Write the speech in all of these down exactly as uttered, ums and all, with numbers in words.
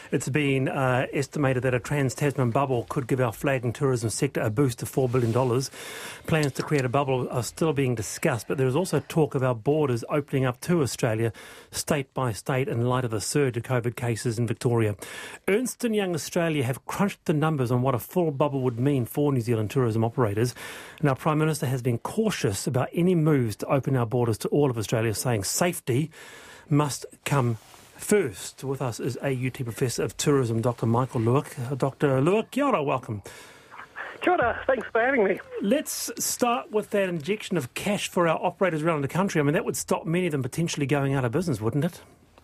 It's been uh, estimated that a trans-Tasman bubble could give our flag and tourism sector a boost of four billion dollars. Plans to create a bubble are still being discussed, but there is also talk of our borders opening up to Australia, state by state, in light of the surge of COVID cases in Victoria. Ernst and Young Australia have crunched the numbers on what a full bubble would mean for New Zealand tourism operators. And our Prime Minister has been cautious about any moves to open our borders to all of Australia, saying safety must come first. With us is A U T Professor of Tourism, Doctor Michael Lueck. Doctor Lueck, kia ora, welcome. Kia ora, thanks for having me. Let's start with that injection of cash for our operators around the country. I mean, that would stop many of them potentially going out of business, wouldn't it?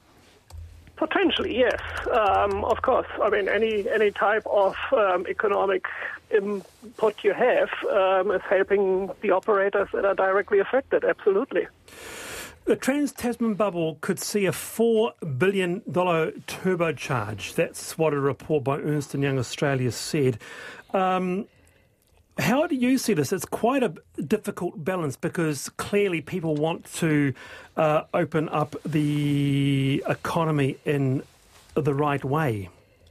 Potentially, yes. Um, of course. I mean, any any type of um, economic input you have um, is helping the operators that are directly affected, absolutely. The Trans-Tasman bubble could see a four billion dollars turbocharge. That's what a report by Ernst and Young Australia said. Um, how do you see this? It's quite a difficult balance because clearly people want to uh, open up the economy in the right way.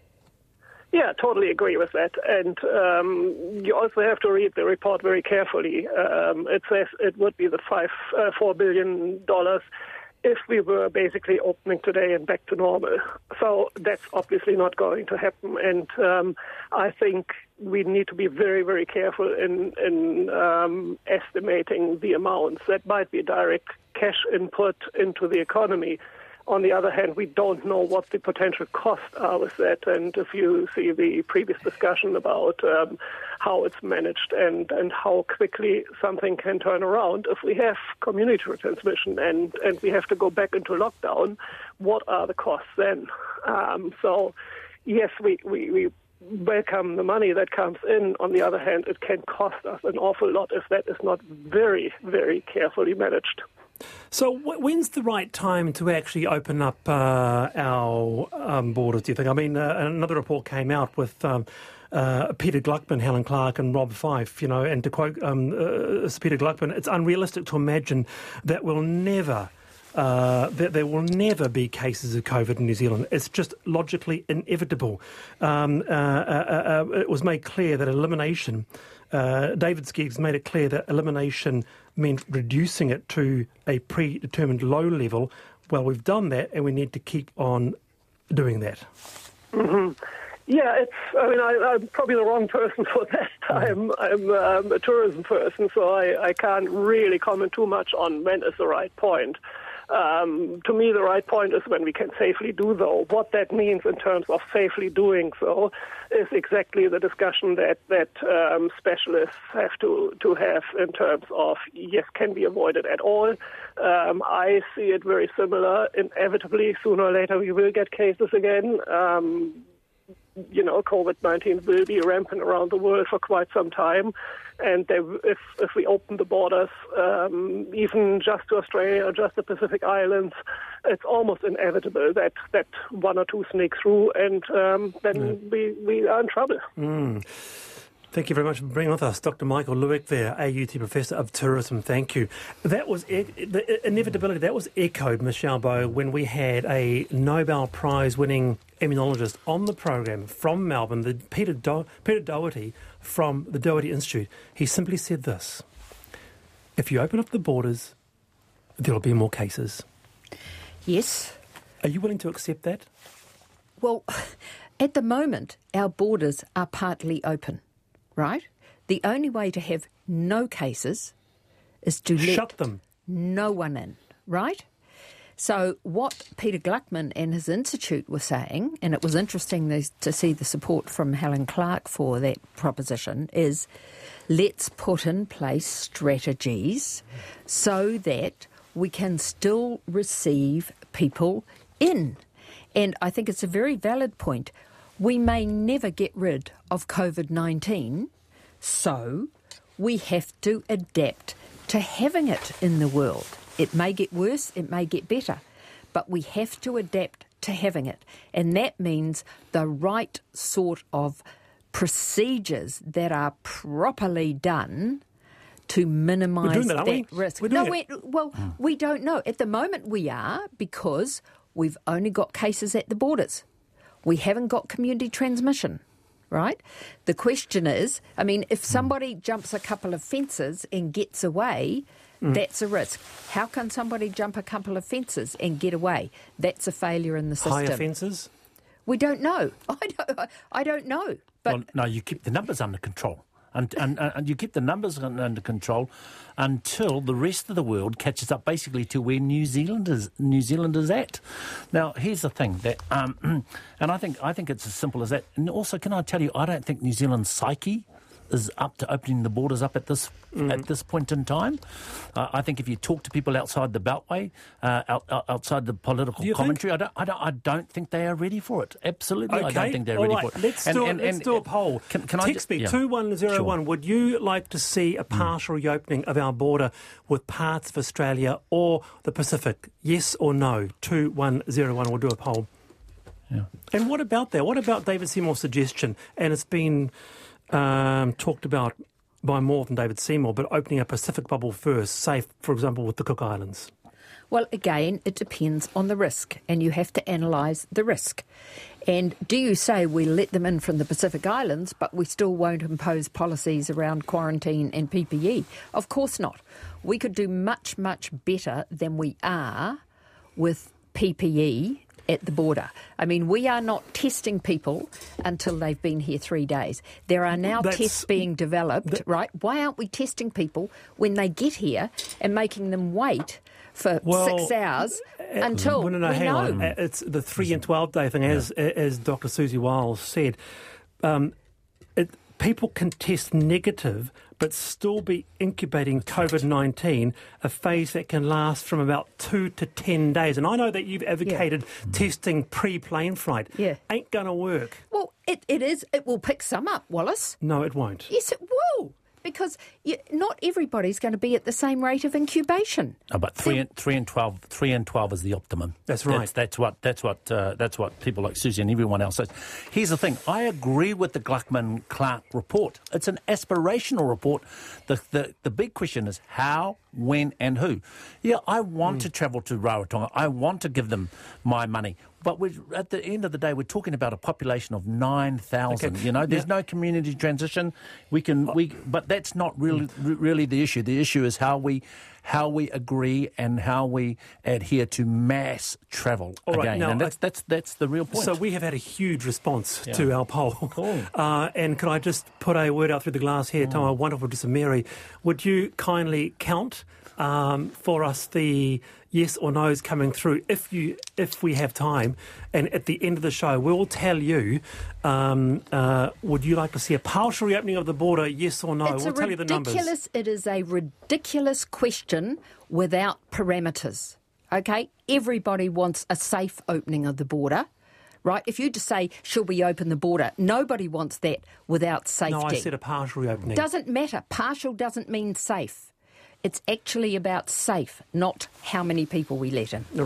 Yeah, totally agree with that. And um, you also have to read the report very carefully. Um, it says it would be the five, uh, four billion dollars if we were basically opening today and back to normal. So that's obviously not going to happen. And um, I think we need to be very, very careful in, in um, estimating the amounts. That might be direct cash input into the economy. On the other hand, we don't know what the potential costs are with that. And if you see the previous discussion about um, how it's managed and, and how quickly something can turn around, if we have community transmission and, and we have to go back into lockdown, what are the costs then? Um, so, yes, we, we, we welcome the money that comes in. On the other hand, it can cost us an awful lot if that is not very, very carefully managed. So w- when's the right time to actually open up uh, our um, borders, do you think? I mean, uh, another report came out with um, uh, Peter Gluckman, Helen Clark and Rob Fife, you know, and to quote um, uh, Peter Gluckman, it's unrealistic to imagine that we'll never... Uh, that there will never be cases of COVID in New Zealand. It's just logically inevitable. Um, uh, uh, uh, it was made clear that elimination, uh, David Skiggs made it clear that elimination meant reducing it to a predetermined low level. Well, we've done that and we need to keep on doing that. Mm-hmm. Yeah, it's. I mean, I, I'm probably the wrong person for that. I'm, I'm um, a tourism person, so I, I can't really comment too much on when is the right point. Um, to me, the right point is when we can safely do so. What that means in terms of safely doing so is exactly the discussion that that um, specialists have to, to have in terms of, yes, can be avoided at all. Um, I see it very similar. Inevitably, sooner or later, we will get cases again. Um, you know, COVID nineteen will be rampant around the world for quite some time. And they, if if we open the borders, um, even just to Australia or just the Pacific Islands, it's almost inevitable that, that one or two sneak through, and um, then yeah. we, we are in trouble. Mm. Thank you very much for being with us. Doctor Michael Lueck there, A U T Professor of Tourism. Thank you. That was e- the inevitability. That was echoed, Michelle Bowe, when we had a Nobel Prize-winning immunologist on the program from Melbourne, the Peter Do- Peter Doherty from the Doherty Institute. He simply said this: if you open up the borders, there will be more cases. Yes. Are you willing to accept that? Well, at the moment, our borders are partly open. Right? The only way to have no cases is to shut let them. no one in, right? So what Peter Gluckman and his institute were saying, and it was interesting to see the support from Helen Clark for that proposition, is let's put in place strategies so that we can still receive people in. And I think it's a very valid point. We may never get rid of COVID nineteen, so we have to adapt to having it in the world. It may get worse, it may get better, but we have to adapt to having it. And that means the right sort of procedures that are properly done to minimise that, that risk. We're doing no, it. we, well, mm. we don't know. At the moment we are, because we've only got cases at the borders. We haven't got community transmission, right? The question is, I mean, if somebody jumps a couple of fences and gets away, mm. that's a risk. How can somebody jump a couple of fences and get away? That's a failure in the system. Higher fences? We don't know. I don't, I don't know. But well, no, you keep the numbers under control. And, and, and you keep the numbers under control until the rest of the world catches up basically to where New Zealand is, New Zealand is at. Now, here's the thing, that, um, and I think I think it's as simple as that. And also, can I tell you, I don't think New Zealand's psyche is up to opening the borders up at this mm. at this point in time. Uh, I think if you talk to people outside the Beltway, uh, out, out, outside the political commentary, I don't, I don't, I don't think they are ready for it. Absolutely, okay. I don't think they're All ready right. for it. Let's, and, do, and, let's and, do a and, poll. Can, can Text I me yeah. two one zero one. Sure. Would you like to see a partial mm. reopening of our border with parts of Australia or the Pacific? Yes or no? two one zero one. We'll do a poll. Yeah. And what about that? What about David Seymour's suggestion? And it's been um, talked about by more than David Seymour, but opening a Pacific bubble first, say, for example, with the Cook Islands? Well, again, it depends on the risk, and you have to analyse the risk. And do you say we let them in from the Pacific Islands, but we still won't impose policies around quarantine and P P E? Of course not. We could do much, much better than we are with P P E at the border. I mean, we are not testing people until they've been here three days. There are now That's, tests being developed, that, right? Why aren't we testing people when they get here and making them wait for well, six hours until well, no, no, we hang know? On. It's the three and twelve day thing, as yeah. as Doctor Susie Wiles said. Um, it, people can test negative but still be incubating COVID nineteen, a phase that can last from about two to ten days. And I know that you've advocated yeah. testing pre-plane flight. Yeah. Ain't going to work. Well, it, it is. It will pick some up, Wallace. No, it won't. Yes, it will. Because you, not everybody's going to be at the same rate of incubation. No, but three and three and twelve, three and twelve is the optimum. That's right. That's, that's what that's what uh, that's what people like Susie and everyone else says. Here's the thing: I agree with the Gluckman Clark report. It's an aspirational report. The the the big question is how, when, and who. Yeah, I want mm. to travel to Rarotonga. I want to give them my money. But we're, at the end of the day, we're talking about a population of nine thousand. Okay. You know, there's yeah. no community transition. We can, we, but that's not really, really the issue. The issue is how we, how we agree and how we adhere to mass travel All right, again. now, and that's, that's that's the real point. So we have had a huge response yeah. to our poll. Cool. Uh, and could I just put a word out through the glass here, mm. to our wonderful producer Mary? Would you kindly count um, for us the yes or no's coming through if you if we have time, and at the end of the show we'll tell you um, uh, would you like to see a partial reopening of the border, yes or no? It's we'll a tell you the numbers. It is a ridiculous question without parameters. Okay, everybody wants a safe opening of the border, right? If you just say, should we open the border, nobody wants that without safety. No, I said a partial reopening. Doesn't matter. Partial doesn't mean safe. It's actually about safe, not how many people we let in.